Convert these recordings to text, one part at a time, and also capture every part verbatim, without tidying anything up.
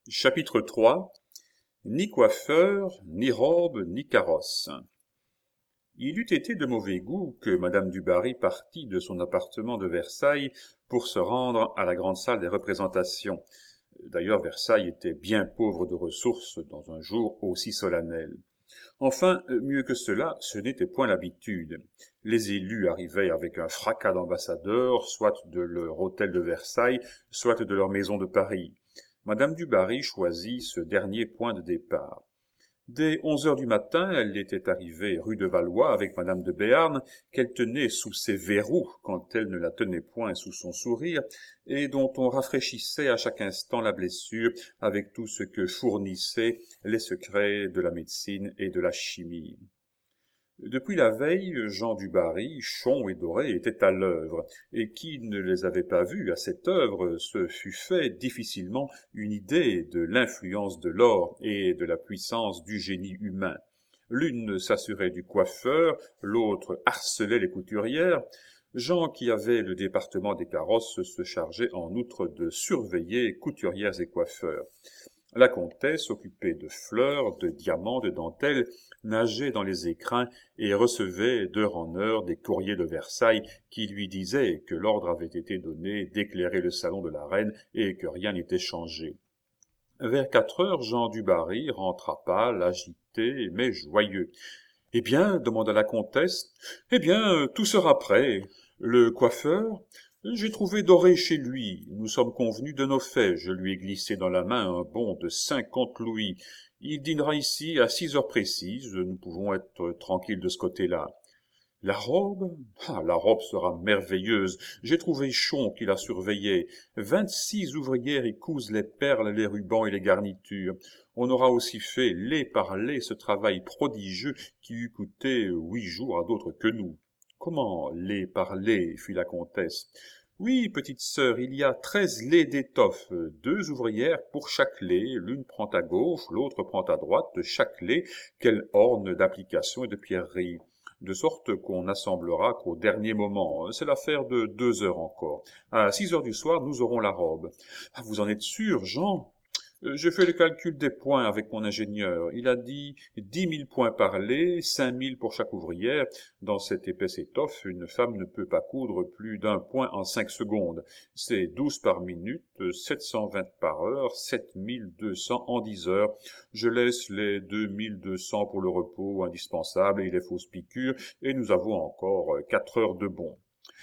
Chapitre trois. Ni coiffeur, ni robe, ni carrosse. Il eût été de mauvais goût que madame du Barry partît de son appartement de Versailles pour se rendre à la grande salle des représentations. D'ailleurs, Versailles était bien pauvre de ressources dans un jour aussi solennel. Enfin, mieux que cela, ce n'était point l'habitude. Les élus arrivaient avec un fracas d'ambassadeurs, soit de leur hôtel de Versailles, soit de leur maison de Paris. Madame du Barry choisit ce dernier point de départ. Dès onze heures du matin, elle était arrivée rue de Valois avec madame de Béarn, qu'elle tenait sous ses verrous quand elle ne la tenait point sous son sourire, et dont on rafraîchissait à chaque instant la blessure avec tout ce que fournissaient les secrets de la médecine et de la chimie. Depuis la veille, Jean du Barry, Chon et Doré étaient à l'œuvre, et qui ne les avait pas vus à cette œuvre se fût fait difficilement une idée de l'influence de l'or et de la puissance du génie humain. L'une s'assurait du coiffeur, l'autre harcelait les couturières. Jean, qui avait le département des carrosses, se chargeait en outre de surveiller couturières et coiffeurs. La comtesse, occupée de fleurs, de diamants, de dentelles, nageait dans les écrins et recevait d'heure en heure des courriers de Versailles qui lui disaient que l'ordre avait été donné d'éclairer le salon de la reine et que rien n'était changé. Vers quatre heures, Jean du Barry rentra pâle, agité, mais joyeux. « Eh bien, demanda la comtesse, « eh bien, tout sera prêt. Le coiffeur ? J'ai trouvé Doré chez lui. Nous sommes convenus de nos faits. Je lui ai glissé dans la main un bon de cinquante louis. Il dînera ici à six heures précises. Nous pouvons être tranquilles de ce côté-là. La robe ? Ah, la robe sera merveilleuse. J'ai trouvé Chon qui la surveillait. Vingt-six ouvrières y cousent les perles, les rubans et les garnitures. On aura aussi fait, lait par lait, ce travail prodigieux qui eût coûté huit jours à d'autres que nous. « Comment, lait par lait ?» fit la comtesse. « Oui, petite sœur, il y a treize laits d'étoffe, deux ouvrières pour chaque lait, l'une prend à gauche, l'autre prend à droite de chaque lait qu'elle orne d'applications et de pierreries. De sorte qu'on n'assemblera qu'au dernier moment. C'est l'affaire de deux heures encore. À six heures du soir, nous aurons la robe. Ah, vous en êtes sûr, Jean ? J'ai fait le calcul des points avec mon ingénieur. Il a dit dix mille points par lait, cinq mille pour chaque ouvrière. Dans cette épaisse étoffe, une femme ne peut pas coudre plus d'un point en cinq secondes. C'est douze par minute, sept cent vingt par heure, sept mille deux cents en dix heures. Je laisse les deux mille deux cents pour le repos indispensable et les fausses piqûres, et nous avons encore quatre heures de bon.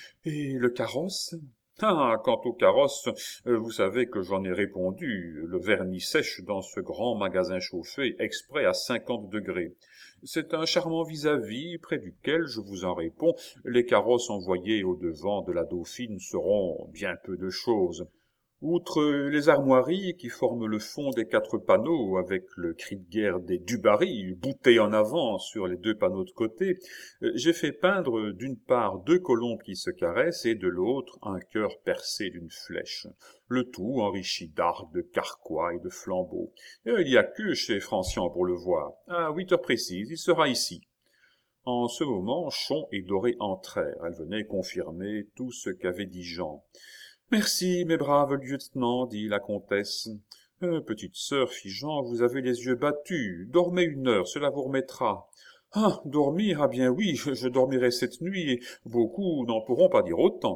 Et le carrosse ? Ah, quant au carrosse, vous savez que j'en ai répondu. Le vernis sèche dans ce grand magasin chauffé, exprès à cinquante degrés. C'est un charmant vis-à-vis, près duquel, je vous en réponds, les carrosses envoyées au-devant de la Dauphine seront bien peu de chose. Outre les armoiries qui forment le fond des quatre panneaux, avec le cri de guerre des du Barry, bouté en avant sur les deux panneaux de côté, j'ai fait peindre d'une part deux colombes qui se caressent et de l'autre un cœur percé d'une flèche. Le tout enrichi d'arcs, de carquois et de flambeaux. Et il n'y a que chez Francian pour le voir. À huit heures précises, il sera ici. En ce moment, Chon et Doré entrèrent. Elles venaient confirmer tout ce qu'avait dit Jean. « Merci, mes braves lieutenants, dit la comtesse. Euh, « Petite sœur, fit Jean, vous avez les yeux battus. Dormez une heure, cela vous remettra. »« Ah, dormir, ah bien oui, je, je dormirai cette nuit, et beaucoup n'en pourront pas dire autant. »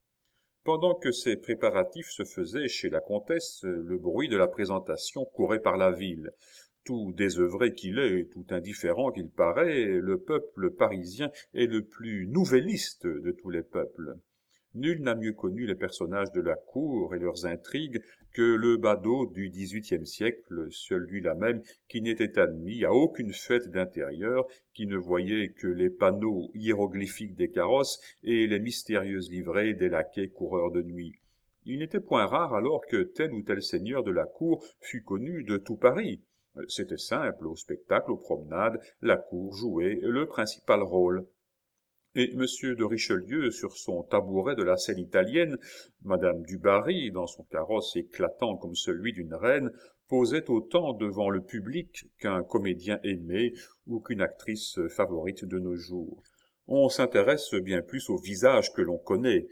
Pendant que ces préparatifs se faisaient chez la comtesse, le bruit de la présentation courait par la ville. Tout désœuvré qu'il est, et tout indifférent qu'il paraît, le peuple parisien est le plus nouvelliste de tous les peuples. Nul n'a mieux connu les personnages de la cour et leurs intrigues que le badaud du dix-huitième siècle, celui-là même qui n'était admis à aucune fête d'intérieur, qui ne voyait que les panneaux hiéroglyphiques des carrosses et les mystérieuses livrées des laquais coureurs de nuit. Il n'était point rare alors que tel ou tel seigneur de la cour fût connu de tout Paris. C'était simple, au spectacle, aux promenades, la cour jouait le principal rôle. Et Monsieur de Richelieu, sur son tabouret de la scène italienne, Madame du Barry, dans son carrosse éclatant comme celui d'une reine, posait autant devant le public qu'un comédien aimé ou qu'une actrice favorite de nos jours. On s'intéresse bien plus au visage que l'on connaît.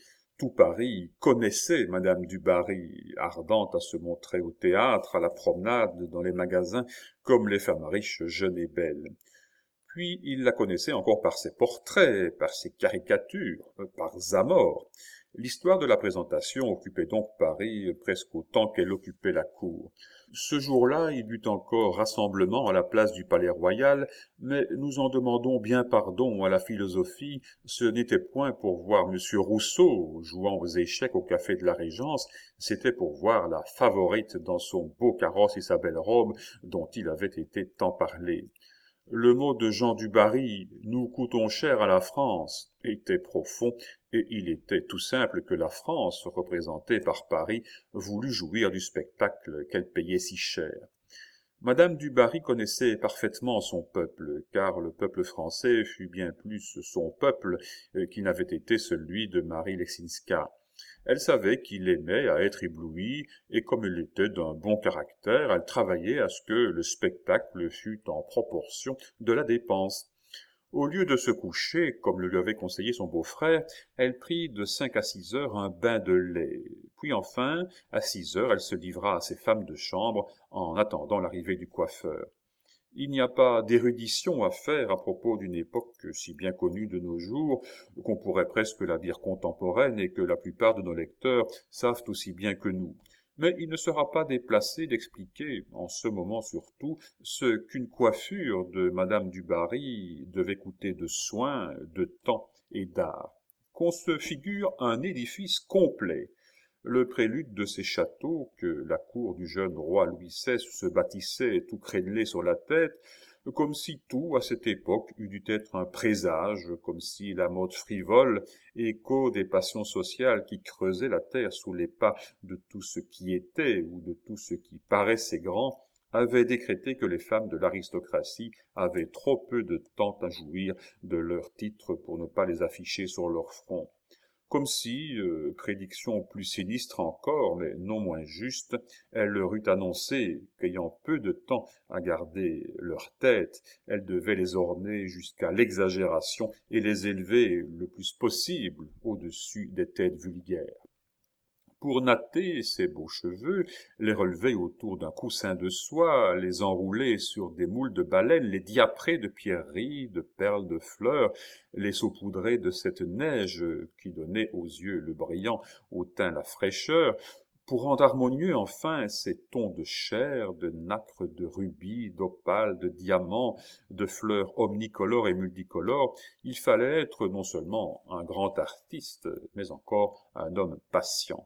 tout Paris connaissait madame du Barry, ardente à se montrer au théâtre, à la promenade, dans les magasins, comme les femmes riches, jeunes et belles. Puis il la connaissait encore par ses portraits, par ses caricatures, par Zamore. L'histoire de la présentation occupait donc Paris presque autant qu'elle occupait la cour. Ce jour-là, il y eut encore rassemblement à la place du Palais Royal, mais nous en demandons bien pardon à la philosophie, ce n'était point pour voir monsieur Rousseau jouant aux échecs au café de la Régence, c'était pour voir la favorite dans son beau carrosse et sa belle robe dont il avait été tant parlé. Le mot de Jean du Barry « Nous coûtons cher à la France » était profond, et il était tout simple que la France, représentée par Paris, voulût jouir du spectacle qu'elle payait si cher. Madame du Barry connaissait parfaitement son peuple, car le peuple français fut bien plus son peuple qui n'avait été celui de Marie Leczinska. Elle savait qu'il aimait à être ébloui, et comme il était d'un bon caractère, elle travaillait à ce que le spectacle fût en proportion de la dépense. Au lieu de se coucher, comme le lui avait conseillé son beau-frère, elle prit de cinq à six heures un bain de lait. Puis enfin, à six heures, elle se livra à ses femmes de chambre en attendant l'arrivée du coiffeur. Il n'y a pas d'érudition à faire à propos d'une époque si bien connue de nos jours, qu'on pourrait presque la dire contemporaine et que la plupart de nos lecteurs savent aussi bien que nous. Mais il ne sera pas déplacé d'expliquer, en ce moment surtout, ce qu'une coiffure de madame du Barry devait coûter de soins, de temps et d'art. Qu'on se figure un édifice complet. Le prélude de ces châteaux que la cour du jeune roi Louis seize se bâtissait tout crénelé sur la tête, comme si tout, à cette époque, eût dû être un présage, comme si la mode frivole, écho des passions sociales qui creusaient la terre sous les pas de tout ce qui était ou de tout ce qui paraissait grand, avait décrété que les femmes de l'aristocratie avaient trop peu de temps à jouir de leurs titres pour ne pas les afficher sur leur front. Comme si, euh, prédiction plus sinistre encore, mais non moins juste, elle leur eût annoncé qu'ayant peu de temps à garder leur tête, elle devait les orner jusqu'à l'exagération et les élever le plus possible au-dessus des têtes vulgaires. Pour natter ses beaux cheveux, les relever autour d'un coussin de soie, les enrouler sur des moules de baleine, les diaprer de pierreries, de perles de fleurs, les saupoudrer de cette neige qui donnait aux yeux le brillant, au teint la fraîcheur, pour rendre harmonieux enfin ces tons de chair, de nacre, de rubis, d'opales, de diamants, de fleurs omnicolores et multicolores, il fallait être non seulement un grand artiste, mais encore un homme patient.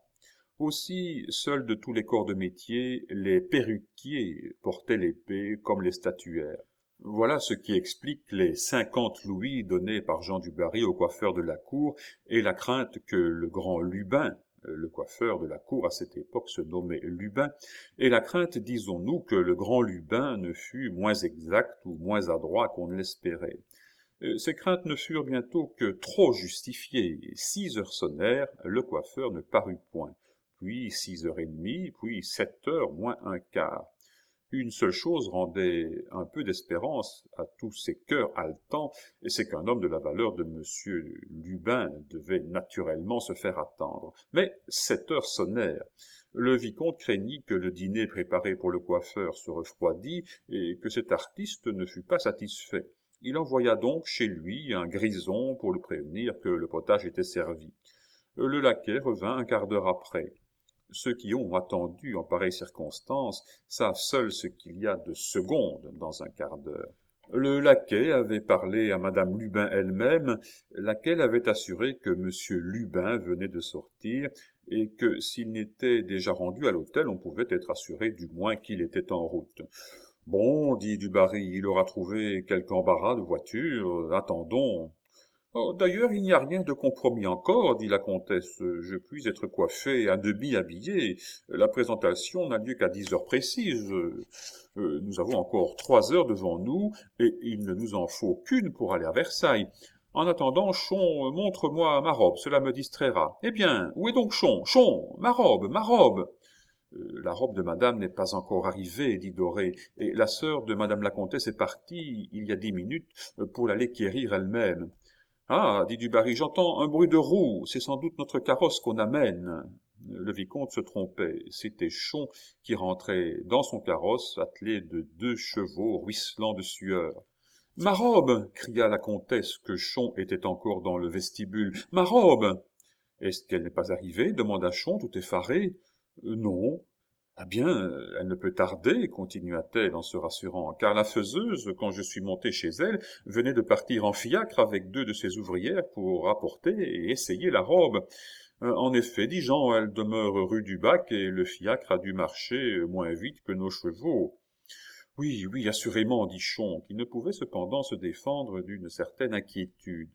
Aussi, seuls de tous les corps de métier, les perruquiers portaient l'épée comme les statuaires. Voilà ce qui explique les cinquante louis donnés par Jean du Barry au coiffeur de la cour et la crainte que le grand Lubin, le coiffeur de la cour à cette époque se nommait Lubin, et la crainte, disons-nous, que le grand Lubin ne fût moins exact ou moins adroit qu'on ne l'espérait. Ces craintes ne furent bientôt que trop justifiées. Six heures sonnèrent, le coiffeur ne parut point. Puis six heures et demie, puis sept heures moins un quart. Une seule chose rendait un peu d'espérance à tous ces cœurs haletants, et c'est qu'un homme de la valeur de monsieur Lubin devait naturellement se faire attendre. Mais sept heures sonnèrent. Le vicomte craignit que le dîner préparé pour le coiffeur se refroidît et que cet artiste ne fût pas satisfait. Il envoya donc chez lui un grison pour le prévenir que le potage était servi. Le laquais revint un quart d'heure après. Ceux qui ont attendu en pareille circonstance savent seuls ce qu'il y a de seconde dans un quart d'heure. Le laquais avait parlé à madame Lubin elle-même, laquelle avait assuré que monsieur Lubin venait de sortir, et que s'il n'était déjà rendu à l'hôtel, on pouvait être assuré du moins qu'il était en route. « Bon, dit du Barry, il aura trouvé quelque embarras de voiture, attendons. » Oh, d'ailleurs, il n'y a rien de compromis encore, dit la comtesse. Je puis être coiffée à demi habillée. La présentation n'a lieu qu'à dix heures précises. Euh, nous avons encore trois heures devant nous, et il ne nous en faut qu'une pour aller à Versailles. En attendant, Chon, montre-moi ma robe, cela me distraira. Eh bien, où est donc Chon? Chon, ma robe, ma robe. Euh, la robe de madame n'est pas encore arrivée, dit Doré, et la sœur de madame la comtesse est partie, il y a dix minutes, pour l'aller quérir elle-même. « Ah, dit Dubarry, j'entends un bruit de roues, c'est sans doute notre carrosse qu'on amène. » Le vicomte se trompait, c'était Chon qui rentrait dans son carrosse, attelé de deux chevaux ruisselants de sueur. « Ma robe !» cria la comtesse, que Chon était encore dans le vestibule. « Ma robe !»« Est-ce qu'elle n'est pas arrivée ?» demanda Chon, tout effaré. Euh, « Non. »« Ah bien, elle ne peut tarder, continua-t-elle en se rassurant, car la faiseuse, quand je suis monté chez elle, venait de partir en fiacre avec deux de ses ouvrières pour apporter et essayer la robe. Euh, en effet, dit Jean, elle demeure rue du Bac et le fiacre a dû marcher moins vite que nos chevaux. Oui, oui, assurément, dit Chon, qui ne pouvait cependant se défendre d'une certaine inquiétude.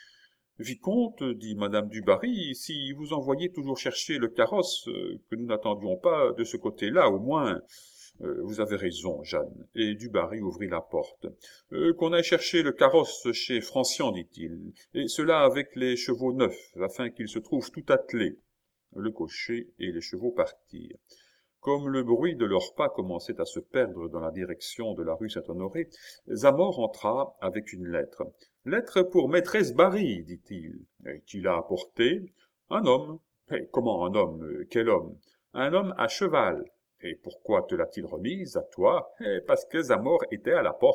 Vicomte, dit madame du Barry, si vous envoyez toujours chercher le carrosse, euh, que nous n'attendions pas de ce côté-là, au moins. Euh, vous avez raison, Jeanne. Et du Barry ouvrit la porte. Euh, qu'on aille chercher le carrosse chez Francian, dit-il, et cela avec les chevaux neufs, afin qu'ils se trouvent tout attelés. Le cocher et les chevaux partirent. Comme le bruit de leurs pas commençait à se perdre dans la direction de la rue Saint-Honoré, Zamore entra avec une lettre. « Lettre pour maîtresse Barry, dit-il. Et qui l'a apportée ? Un homme. Et comment un homme ? Quel homme ? Un homme à cheval. Et pourquoi te l'a-t-il remise à toi ? Et parce que Zamore était à la porte. »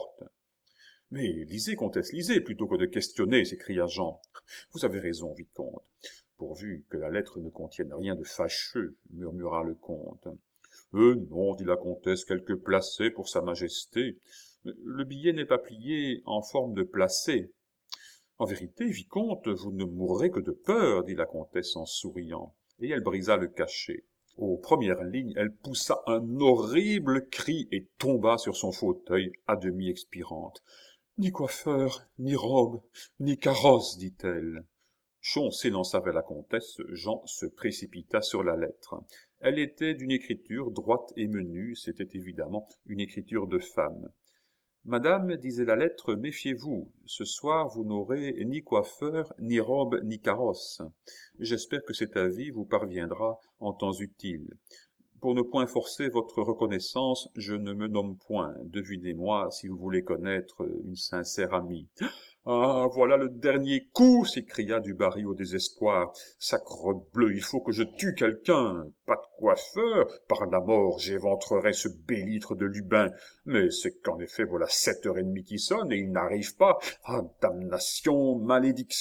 « Mais lisez, comtesse, lisez, plutôt que de questionner, s'écria Jean. « Vous avez raison, vicomte. Pourvu que la lettre ne contienne rien de fâcheux, murmura le comte. Euh, non, dit la comtesse, quelque placet pour sa majesté. Le billet n'est pas plié en forme de placet. En vérité, vicomte, vous ne mourrez que de peur, dit la comtesse en souriant, et elle brisa le cachet. Aux premières lignes, elle poussa un horrible cri et tomba sur son fauteuil, à demi expirante. « Ni coiffeur, ni robe, ni carrosse, dit-elle. » Chon s'élança vers la comtesse, Jean se précipita sur la lettre. Elle était d'une écriture droite et menue, c'était évidemment une écriture de femme. « Madame, disait la lettre, méfiez-vous, ce soir vous n'aurez ni coiffeur, ni robe, ni carrosse. J'espère que cet avis vous parviendra en temps utile. Pour ne point forcer votre reconnaissance, je ne me nomme point. Devinez-moi si vous voulez connaître une sincère amie. »« Ah, voilà le dernier coup !» s'écria du Barry au désespoir. « Sacrebleu, il faut que je tue quelqu'un. Pas de coiffeur. Par la mort, j'éventrerai ce bélitre de Lubin. Mais c'est qu'en effet, voilà sept heures et demie qui sonnent et il n'arrive pas. Ah, damnation, malédiction !»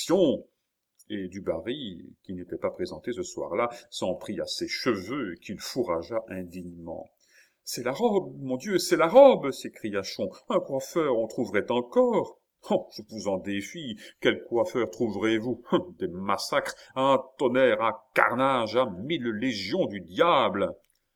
Et du Barry, qui n'était pas présenté ce soir-là, s'en prit à ses cheveux qu'il fourragea indignement. « C'est la robe, mon Dieu, c'est la robe !» s'écria Chon. « Un coiffeur, on trouverait encore. »« Oh, je vous en défie. Quel coiffeur trouverez-vous ? Des massacres, un tonnerre, un carnage, à mille légions du diable !»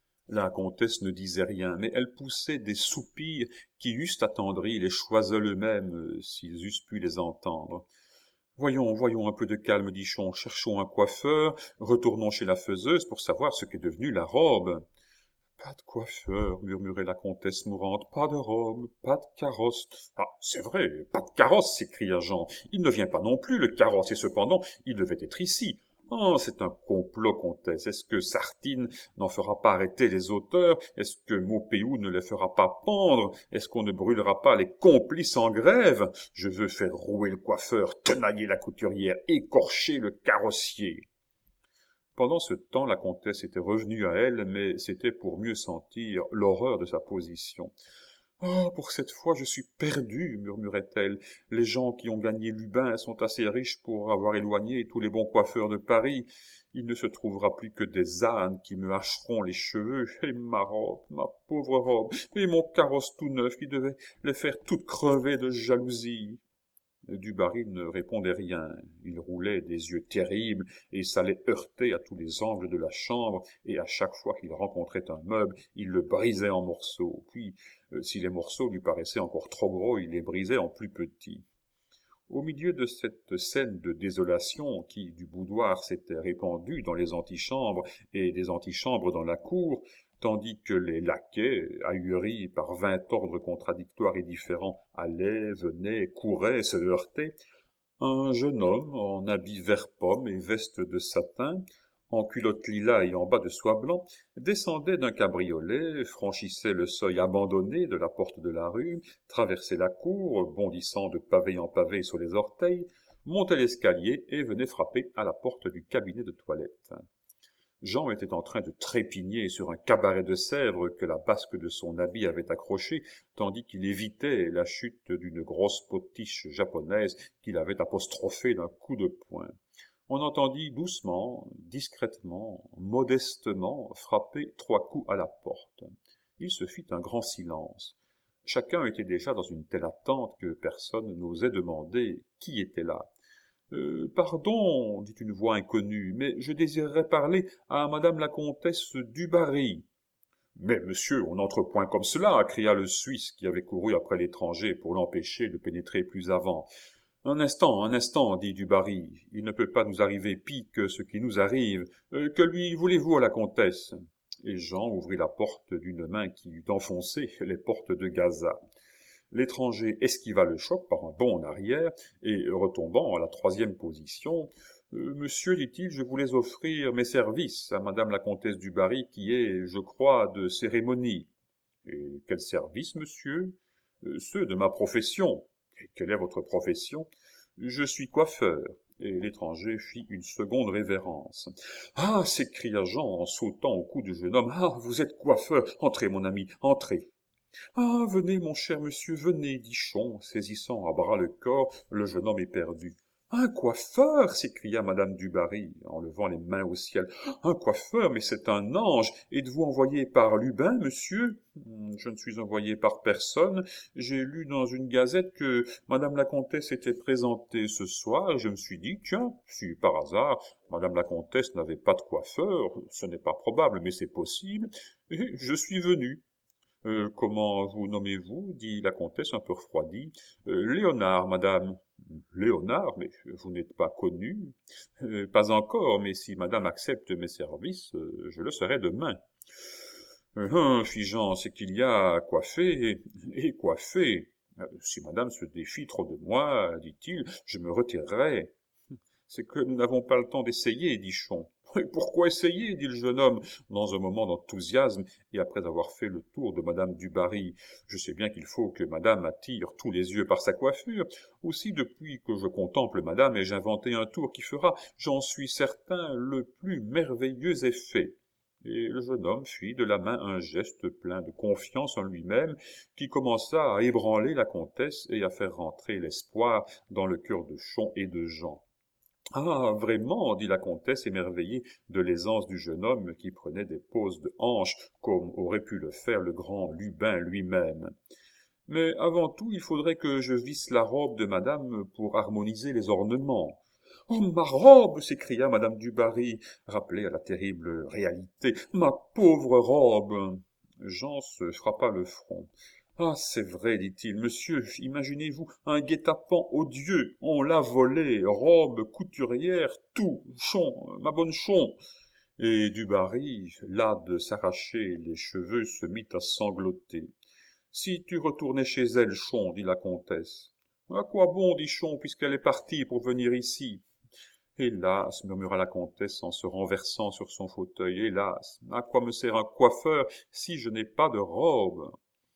La comtesse ne disait rien, mais elle poussait des soupirs qui eussent attendri les choiseuls eux-mêmes, s'ils eussent pu les entendre. « Voyons, voyons un peu de calme, dit Chon, cherchons un coiffeur, retournons chez la faiseuse pour savoir ce qu'est devenu la robe. »« Pas de coiffeur, murmurait la comtesse mourante, pas de robe, pas de carrosse. »« Ah, c'est vrai, pas de carrosse, s'écria Jean. Il ne vient pas non plus, le carrosse, et cependant, il devait être ici. Ah, c'est un complot, comtesse. Est-ce que Sartine n'en fera pas arrêter les auteurs? Est-ce que Maupeou ne les fera pas pendre? Est-ce qu'on ne brûlera pas les complices en grève? Je veux faire rouer le coiffeur, tenailler la couturière, écorcher le carrossier. » Pendant ce temps, la comtesse était revenue à elle, mais c'était pour mieux sentir l'horreur de sa position. « Ah, pour cette fois, je suis perdue, murmurait-elle. Les gens qui ont gagné Lubin sont assez riches pour avoir éloigné tous les bons coiffeurs de Paris. Il ne se trouvera plus que des ânes qui me hacheront les cheveux. Et ma robe, ma pauvre robe, et mon carrosse tout neuf qui devait les faire toutes crever de jalousie. » Du Barry ne répondait rien. Il roulait des yeux terribles et s'allait heurter à tous les angles de la chambre, et à chaque fois qu'il rencontrait un meuble, il le brisait en morceaux. Puis, euh, si les morceaux lui paraissaient encore trop gros, il les brisait en plus petits. Au milieu de cette scène de désolation qui, du boudoir, s'était répandue dans les antichambres et des antichambres dans la cour, tandis que les laquais, ahuris par vingt ordres contradictoires et différents, allaient, venaient, couraient, se heurtaient, un jeune homme, en habit vert pomme et veste de satin, en culotte lilas et en bas de soie blanc, descendait d'un cabriolet, franchissait le seuil abandonné de la porte de la rue, traversait la cour, bondissant de pavé en pavé sur les orteils, montait l'escalier et venait frapper à la porte du cabinet de toilette. Jean était en train de trépigner sur un cabaret de Sèvres que la basque de son habit avait accroché, tandis qu'il évitait la chute d'une grosse potiche japonaise qu'il avait apostrophée d'un coup de poing. On entendit doucement, discrètement, modestement frapper trois coups à la porte. Il se fit un grand silence. Chacun était déjà dans une telle attente que personne n'osait demander qui était là. Euh, « Pardon, dit une voix inconnue, mais je désirerais parler à madame la comtesse du Barry. »« Mais, monsieur, on n'entre point comme cela !» cria le Suisse qui avait couru après l'étranger pour l'empêcher de pénétrer plus avant. « Un instant, un instant, dit du Barry, il ne peut pas nous arriver pis que ce qui nous arrive. Euh, que lui voulez-vous à la comtesse ?» Et Jean ouvrit la porte d'une main qui eût enfoncé les portes de Gaza. L'étranger esquiva le choc par un bond en arrière, et, retombant à la troisième position, euh, « Monsieur, dit-il, je voulais offrir mes services à madame la comtesse du Barry, qui est, je crois, de cérémonie. »« Et quel service, monsieur ?»« euh, Ceux de ma profession. »« Et quelle est votre profession ?»« Je suis coiffeur. » Et l'étranger fit une seconde révérence. « Ah !» s'écria Jean en sautant au cou du jeune homme. « Ah, vous êtes coiffeur. Entrez, mon ami, entrez. » « Ah, venez, mon cher monsieur, venez, dit Chon, saisissant à bras le corps le jeune homme éperdu. « Un coiffeur !» s'écria madame du Barry, en levant les mains au ciel. « Un coiffeur, mais c'est un ange. Êtes-vous envoyé par Lubin, monsieur ?»« Je ne suis envoyé par personne. J'ai lu dans une gazette que madame la comtesse était présentée ce soir, et je me suis dit, tiens, si par hasard madame la comtesse n'avait pas de coiffeur, ce n'est pas probable, mais c'est possible, et je suis venu. » Euh, « Comment vous nommez-vous » dit la comtesse un peu refroidie. Euh, « Léonard, madame. »« Léonard, mais vous n'êtes pas connu. Euh, »« Pas encore, mais si madame accepte mes services, euh, je le serai demain. »« Hum, fit Jean, c'est qu'il y a coiffé et, et coiffé. Euh, si madame se défie trop de moi, dit-il, je me retirerai. »« C'est que nous n'avons pas le temps d'essayer, dit Chon. »« Et pourquoi essayer ?» dit le jeune homme, dans un moment d'enthousiasme, et après avoir fait le tour de madame du Barry. « Je sais bien qu'il faut que madame attire tous les yeux par sa coiffure. Aussi, depuis que je contemple madame, ai-je inventé un tour qui fera, j'en suis certain, le plus merveilleux effet. » Et le jeune homme fit de la main un geste plein de confiance en lui-même, qui commença à ébranler la comtesse et à faire rentrer l'espoir dans le cœur de Chon et de Jean. « Ah, vraiment !» dit la comtesse émerveillée de l'aisance du jeune homme qui prenait des poses de hanche comme aurait pu le faire le grand Lubin lui-même. « Mais avant tout, il faudrait que je visse la robe de madame pour harmoniser les ornements. »« Oh, ma robe !» s'écria madame du Barry, rappelée à la terrible réalité. « Ma pauvre robe !» Jean se frappa le front. « Ah, c'est vrai, dit-il, monsieur, imaginez-vous un guet-apens odieux, on l'a volé, robe, couturière, tout, Chon, ma bonne Chon. » Et du Barry, las de s'arracher les cheveux, se mit à sangloter. « Si tu retournais chez elle, Chon, dit la comtesse. »« À quoi bon, dit Chon, puisqu'elle est partie pour venir ici. »« Hélas, murmura la comtesse en se renversant sur son fauteuil, hélas, à quoi me sert un coiffeur si je n'ai pas de robe ?»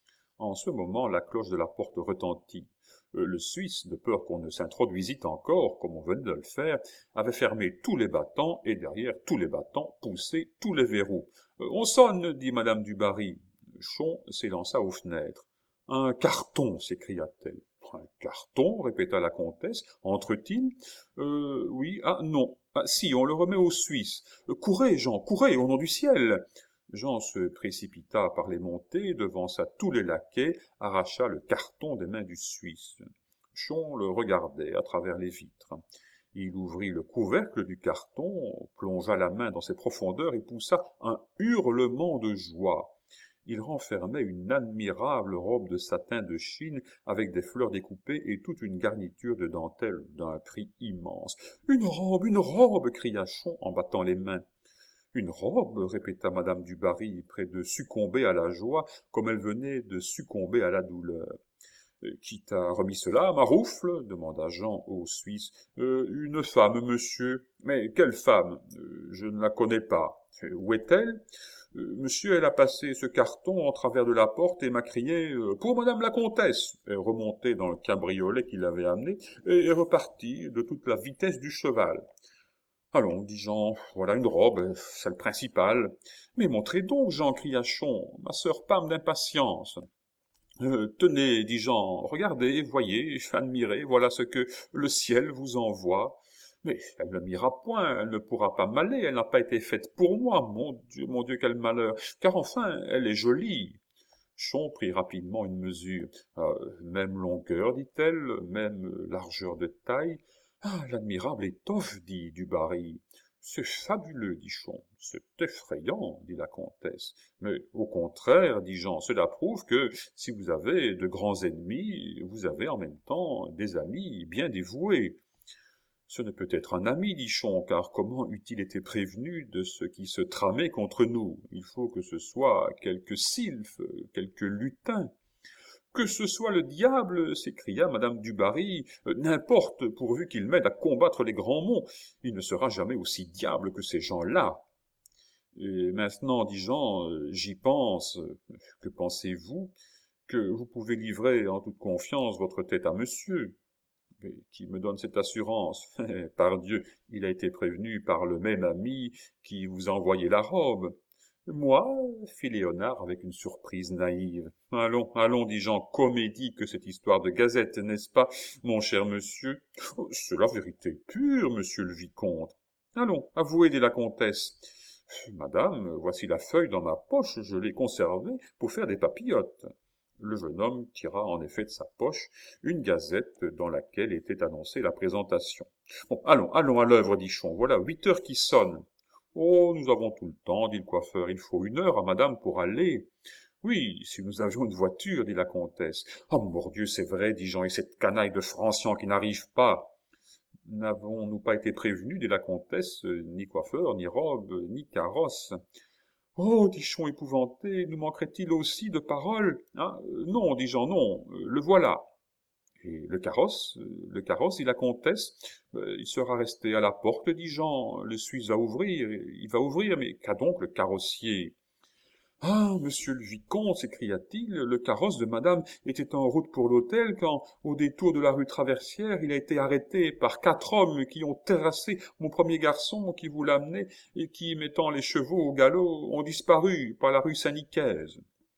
En ce moment, la cloche de la porte retentit. Euh, le Suisse, de peur qu'on ne s'introduisît encore, comme on venait de le faire, avait fermé tous les battants et derrière tous les battants poussé tous les verrous. Euh, « On sonne !» dit madame du Barry. Chon s'élança aux fenêtres. « Un carton !» s'écria-t-elle. « Un carton ?» répéta la comtesse. « Entre-t-il ?»« Euh, oui, ah non, ah si, on le remet au Suisse. Euh, courez, Jean, courez, au nom du ciel !» Jean se précipita par les montées, devança tous les laquais, arracha le carton des mains du Suisse. Chon le regardait à travers les vitres. Il ouvrit le couvercle du carton, plongea la main dans ses profondeurs et poussa un hurlement de joie. Il renfermait une admirable robe de satin de Chine avec des fleurs découpées et toute une garniture de dentelle d'un prix immense. « Une robe, une robe !» cria Chon en battant les mains. « Une robe ?» répéta madame du Barry, près de succomber à la joie, comme elle venait de succomber à la douleur. « Qui t'a remis cela, Maroufle ?» demanda Jean au Suisse. Euh, « Une femme, monsieur. »« Mais quelle femme ? euh, Je ne la connais pas. » « Où est-elle ?»« Euh, Monsieur, elle a passé ce carton en travers de la porte et m'a crié euh, « Pour madame la comtesse !» Elle remontait dans le cabriolet qu'il avait amené et est repartie de toute la vitesse du cheval. « Allons, dit Jean, voilà une robe, c'est le principal. »« Mais montrez donc, Jean, cria Chon, ma sœur pâme d'impatience. »« Euh, tenez, dit Jean, regardez, voyez, admirez, voilà ce que le ciel vous envoie. » « Mais elle ne m'ira point, elle ne pourra pas m'aller, elle n'a pas été faite pour moi, mon Dieu, mon Dieu, quel malheur, car enfin, elle est jolie. » Chon prit rapidement une mesure. Euh, « Même longueur, dit-elle, même largeur de taille. »« Ah, l'admirable étoffe, dit Dubarry. »« C'est fabuleux, dit Chon. »« C'est effrayant, dit la comtesse. »« Mais au contraire, dit Jean, cela prouve que si vous avez de grands ennemis, vous avez en même temps des amis bien dévoués. » « Ce ne peut être un ami, dit Chon, car comment eût-il été prévenu de ce qui se tramait contre nous? Il faut que ce soit quelque sylphe, quelque lutin. »« Que ce soit le diable, s'écria madame Dubarry, euh, n'importe, pourvu qu'il m'aide à combattre les grands monts. Il ne sera jamais aussi diable que ces gens-là. »« Et maintenant, dit Jean, euh, j'y pense. Que pensez-vous? Que vous pouvez livrer en toute confiance votre tête à monsieur. » « Mais qui me donne cette assurance? Pardieu, il a été prévenu par le même ami qui vous a envoyé la robe. »« Moi ?» fit Léonard avec une surprise naïve. « Allons, allons, dit Jean, comédie que cette histoire de gazette, n'est-ce pas, mon cher monsieur? Oh, c'est la vérité pure, monsieur le vicomte. Allons, avouez, dit la comtesse. »« Madame, voici la feuille dans ma poche, je l'ai conservée pour faire des papillotes. » Le jeune homme tira en effet de sa poche une gazette dans laquelle était annoncée la présentation. « Bon, allons, allons à l'œuvre, dit Chon, voilà huit heures qui sonnent. »« Oh, nous avons tout le temps, dit le coiffeur, il faut une heure à madame pour aller. »« Oui, si nous avions une voiture, dit la comtesse. »« Oh, mordieu, c'est vrai, dit Jean, et cette canaille de Francian qui n'arrive pas. »« N'avons-nous pas été prévenus, dit la comtesse, ni coiffeur, ni robe, ni carrosse. »« Oh, dit Chon épouvanté, nous manquerait-il aussi de paroles? Hein? Non, dit Jean, non, le voilà. » Et le carrosse, le carrosse, dit la comtesse, il sera resté à la porte, dit Jean, le Suisse va ouvrir, il va ouvrir, mais qu'a donc le carrossier? Ah, monsieur le vicomte, s'écria-t-il, le carrosse de madame était en route pour l'hôtel quand, au détour de la rue Traversière, il a été arrêté par quatre hommes qui ont terrassé mon premier garçon qui vous l'amenait et qui, mettant les chevaux au galop, ont disparu par la rue Saint-Nicaise.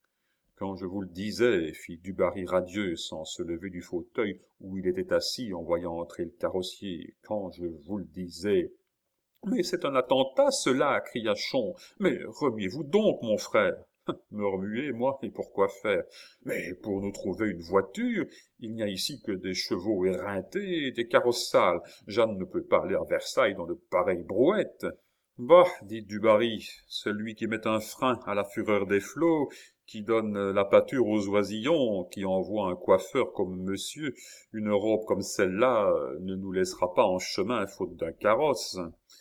Quand je vous le disais, fit Dubarry radieux sans se lever du fauteuil où il était assis en voyant entrer le carrossier, quand je vous le disais... « Mais c'est un attentat, cela !» cria Chon. « Mais remuez-vous donc, mon frère. »« Me remuer, moi, et pourquoi faire? Mais pour nous trouver une voiture, il n'y a ici que des chevaux éreintés et des carrosses sales. Jeanne ne peut pas aller à Versailles dans de pareilles brouettes. »« Bah, dit Dubarry, celui qui met un frein à la fureur des flots, qui donne la pâture aux oisillons, qui envoie un coiffeur comme monsieur, une robe comme celle-là, ne nous laissera pas en chemin faute d'un carrosse. »«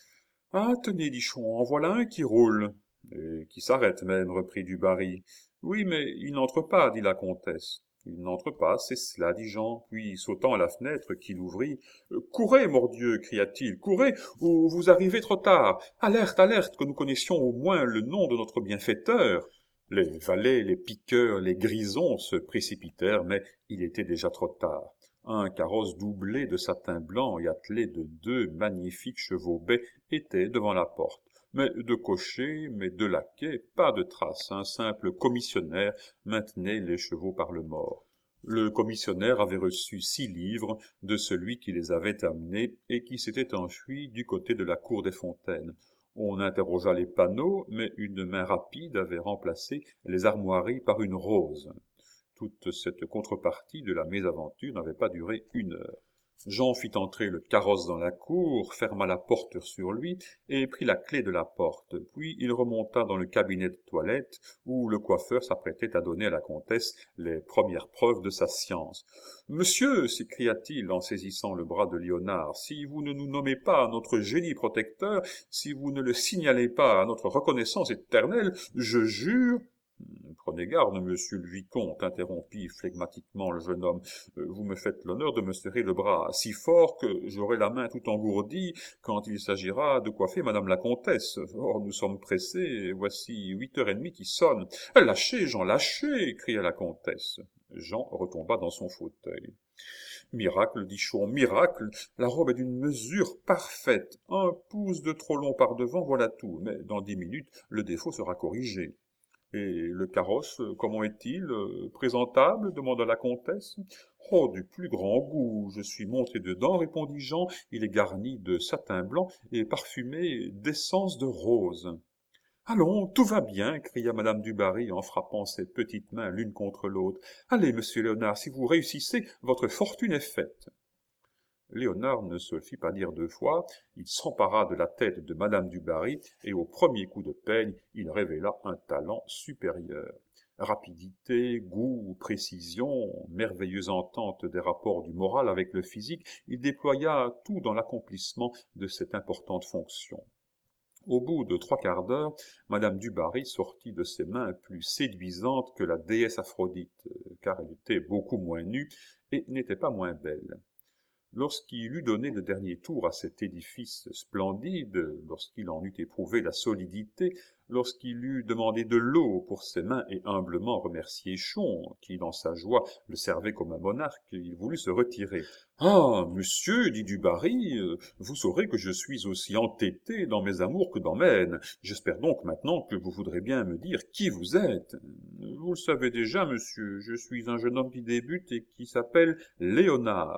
Ah, tenez, dit Chon, en voilà un qui roule. »« Et qui s'arrête même, reprit Dubarry. »« Oui, mais il n'entre pas, dit la comtesse. »« Il n'entre pas, c'est cela, dit Jean, puis sautant à la fenêtre qu'il ouvrit. Euh, « Courez, mordieu, cria-t-il, courez, ou vous arrivez trop tard. Alerte, alerte, que nous connaissions au moins le nom de notre bienfaiteur. » Les valets, les piqueurs, les grisons se précipitèrent, mais il était déjà trop tard. Un carrosse doublé de satin blanc et attelé de deux magnifiques chevaux bais était devant la porte. Mais de cocher, mais de laquais, pas de trace. Un simple commissionnaire maintenait les chevaux par le mort. Le commissionnaire avait reçu six livres de celui qui les avait amenés et qui s'était enfui du côté de la cour des Fontaines. On interrogea les panneaux, mais une main rapide avait remplacé les armoiries par une rose. Toute cette contrepartie de la mésaventure n'avait pas duré une heure. Jean fit entrer le carrosse dans la cour, ferma la porte sur lui et prit la clé de la porte. Puis il remonta dans le cabinet de toilette où le coiffeur s'apprêtait à donner à la comtesse les premières preuves de sa science. « Monsieur, s'écria-t-il en saisissant le bras de Léonard, si vous ne nous nommez pas notre génie protecteur, si vous ne le signalez pas à notre reconnaissance éternelle, je jure... » Prenez garde, monsieur le vicomte, interrompit flegmatiquement le jeune homme. Euh, vous me faites l'honneur de me serrer le bras si fort que j'aurai la main tout engourdie quand il s'agira de coiffer madame la comtesse. Or, nous sommes pressés, et voici huit heures et demie qui sonnent. Lâchez, Jean, lâchez, cria la comtesse. Jean retomba dans son fauteuil. Miracle, dit Chon, miracle, la robe est d'une mesure parfaite. Un pouce de trop long par devant, voilà tout, mais dans dix minutes, le défaut sera corrigé. Et le carrosse, comment est-il? Présentable? demanda la comtesse. Oh, du plus grand goût. Je suis monté dedans, répondit Jean. Il est garni de satin blanc et parfumé d'essence de rose. Allons, tout va bien, cria madame du Barry en frappant ses petites mains l'une contre l'autre. Allez, monsieur Léonard, si vous réussissez, votre fortune est faite. Léonard ne se le fit pas dire deux fois, il s'empara de la tête de madame du Barry, et au premier coup de peigne, il révéla un talent supérieur. Rapidité, goût, précision, merveilleuse entente des rapports du moral avec le physique, il déploya tout dans l'accomplissement de cette importante fonction. Au bout de trois quarts d'heure, madame du Barry sortit de ses mains plus séduisante que la déesse Aphrodite, car elle était beaucoup moins nue et n'était pas moins belle. Lorsqu'il eut donné le dernier tour à cet édifice splendide, lorsqu'il en eut éprouvé la solidité, lorsqu'il eut demandé de l'eau pour ses mains et humblement remercié Chon, qui, dans sa joie, le servait comme un monarque, il voulut se retirer. « Ah, monsieur, dit du Barry, vous saurez que je suis aussi entêté dans mes amours que dans mes haines. J'espère donc maintenant que vous voudrez bien me dire qui vous êtes. Vous le savez déjà, monsieur, je suis un jeune homme qui débute et qui s'appelle Léonard. »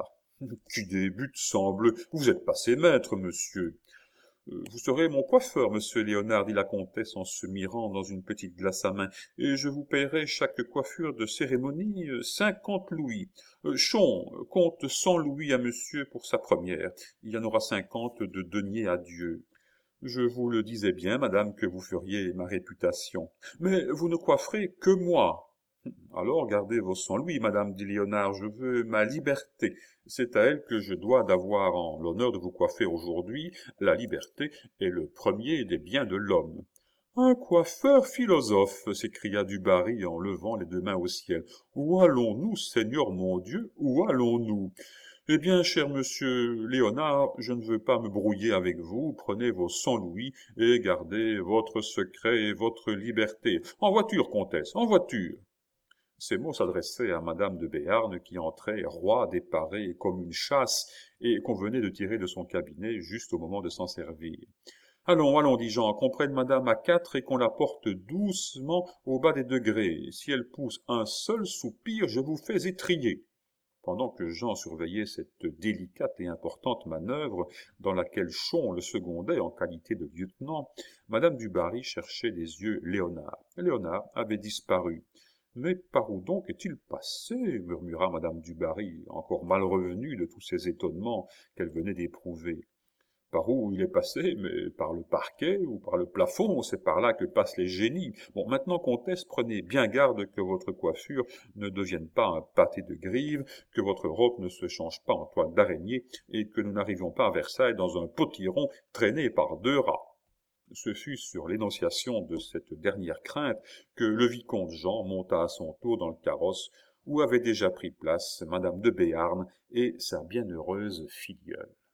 « Qui débute, semble. Vous êtes passé maître, monsieur. Euh, vous serez mon coiffeur, monsieur Léonard, dit la comtesse en se mirant dans une petite glace à main, et je vous paierai chaque coiffure de cérémonie euh, cinquante louis. Euh, Chon, compte cent louis à monsieur pour sa première. Il y en aura cinquante de deniers à Dieu. Je vous le disais bien, madame, que vous feriez ma réputation. Mais vous ne coifferez que moi. Alors gardez vos cent louis, madame, dit Léonard, je veux ma liberté. C'est à elle que je dois d'avoir en l'honneur de vous coiffer aujourd'hui. La liberté est le premier des biens de l'homme. Un coiffeur philosophe, s'écria du Barry en levant les deux mains au ciel. Où allons-nous, Seigneur mon Dieu, où allons-nous? Eh bien, cher monsieur Léonard, je ne veux pas me brouiller avec vous. Prenez vos cent louis et gardez votre secret et votre liberté. En voiture, comtesse, en voiture. Ces mots s'adressaient à madame de Béarn qui entrait roide et parée comme une chasse et qu'on venait de tirer de son cabinet juste au moment de s'en servir. « Allons, allons, dit Jean, qu'on prenne madame à quatre et qu'on la porte doucement au bas des degrés. Si elle pousse un seul soupir, je vous fais étriller. » Pendant que Jean surveillait cette délicate et importante manœuvre, dans laquelle Chon le secondait en qualité de lieutenant, madame du Barry cherchait des yeux Léonard. Léonard avait disparu. « Mais par où donc est-il passé ?» murmura madame du Barry, encore mal revenue de tous ces étonnements qu'elle venait d'éprouver. « Par où il est passé? Mais par le parquet ou par le plafond, c'est par là que passent les génies. Bon, maintenant, comtesse, prenez bien garde que votre coiffure ne devienne pas un pâté de grives, que votre robe ne se change pas en toile d'araignée, et que nous n'arrivions pas à Versailles dans un potiron traîné par deux rats. » Ce fut sur l'énonciation de cette dernière crainte que le vicomte Jean monta à son tour dans le carrosse où avaient déjà pris place madame de Béarn et sa bienheureuse filleule.